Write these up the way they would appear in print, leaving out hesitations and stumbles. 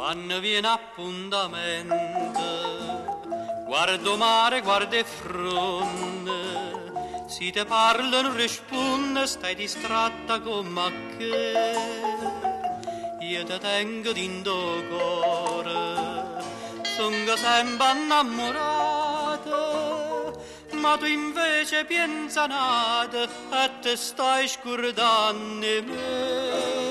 Quando viene appuntamento, guardo mare, guardo fronte, si te parla non risponde, stai distratta come che. Io te tengo dentro cuore, sono sempre innamorata, ma tu invece pensa nata e te stai scordando me.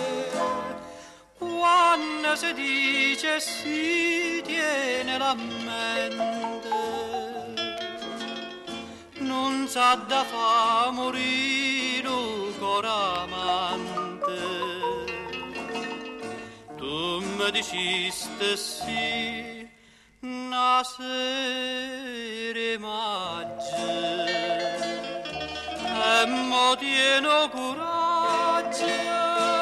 Quando si dice si tiene la mente, non sa da fa morire un cuore amante. Tu mi diciste sì, una sera maggio, e mo tieno coraggio.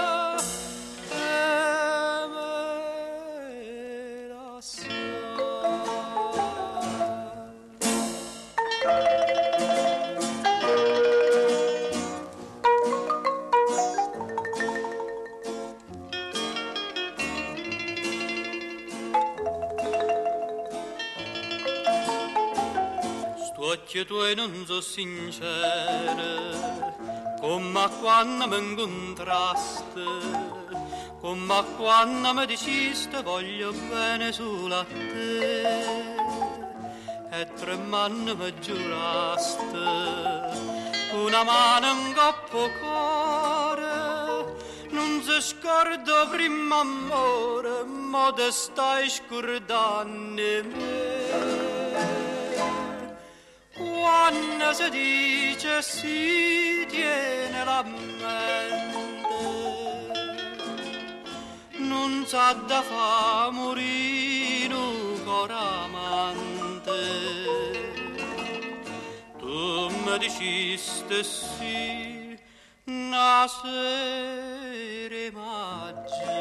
Occhi tuoi non so sincere, come quando mi incontraste, come quando mi diciste voglio bene solo a te, e tremando mi giuraste, una mano in coppo cuore, non si scorda prima amore, ma te stai scordando me. Quando si dice si tiene la mente, non sa da fa morire un cuore amante. Tu mi diciste sì, una sera maggio,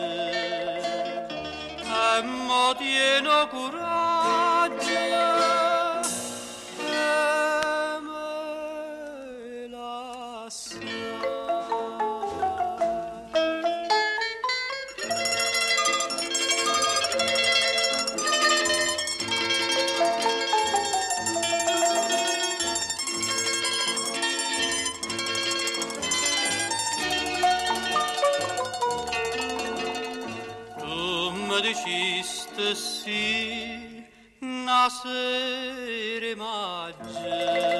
e mo tieno coraggio. Diciste sì, una sera maggio.